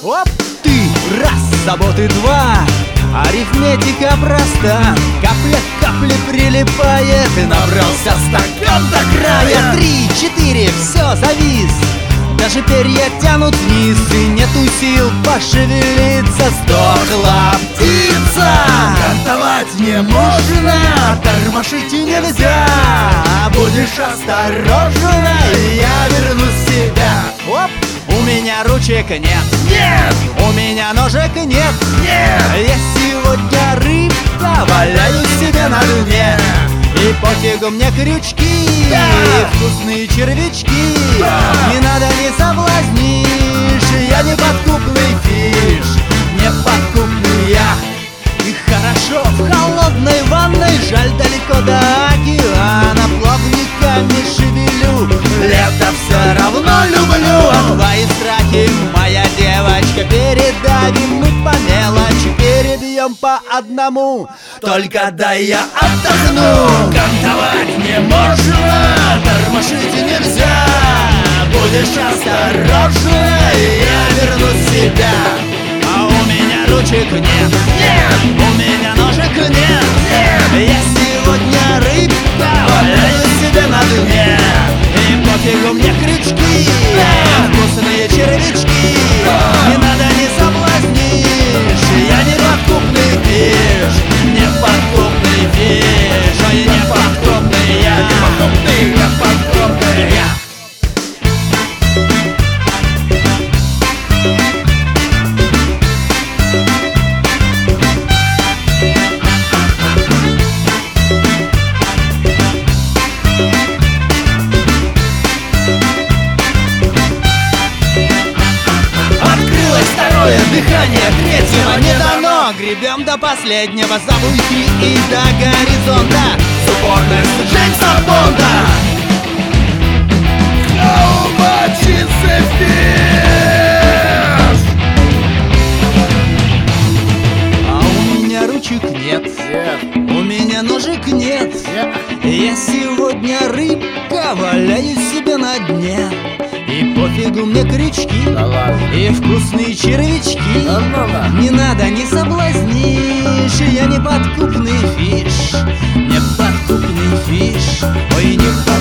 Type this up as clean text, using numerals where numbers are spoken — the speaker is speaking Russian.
Оп, ты, раз, заботы два, арифметика проста. Капля к капле прилипает, и набрался стакан до края. 3, 4, все, завис, даже перья тянут вниз, и нету сил пошевелиться. Сдохла птица. Кантовать не можно, тормошить нельзя. Будешь осторожна, я верну себя. Оп, у меня ручек нет, Нет, у меня ножек нет. нет, Я сегодня рыбка, валяюсь себе на дне. И пофигу мне крючки, Да. и вкусные червячки. Да. Не надо, не соблазнишь, я не подкупный фиш, не подкупный я. И хорошо в холодной ванной, жаль, далеко до океана. Плавниками шевелю, лето все равно люблю. А твои страхи, моя девочка, передавим мы по мелочи, перебьем по одному. Только дай я отдохну. кантовать не можно, тормошить нельзя. Будешь осторожна, я верну себя. А у меня ручек нет, Нет, у меня ножек нет. нет, Я сегодня рыбка, валяюсь себе на дне. И пофигу мне крючки, вкусные червячки. Не надо, не соблазнишь, я не подкупный фиш, не подкупный фиш, ой, не подкупный я, ты не подкупный я. Открылось второе дыхание, третьего не дано. Гребем до последнего забуйки и до горизонта. Суппортность Джеймса Бонда. How much is a fish? А у меня ручек нет, Нет, у меня ножек нет. нет, Я сегодня рыбка, валяюсь себе на дне. И пофигу мне крючки, да ладно. и вкусные червячки. Ну-ну. Не надо, не соблазнишь, я не подкупный фиш, не подкупный фиш, ой, не подкупный.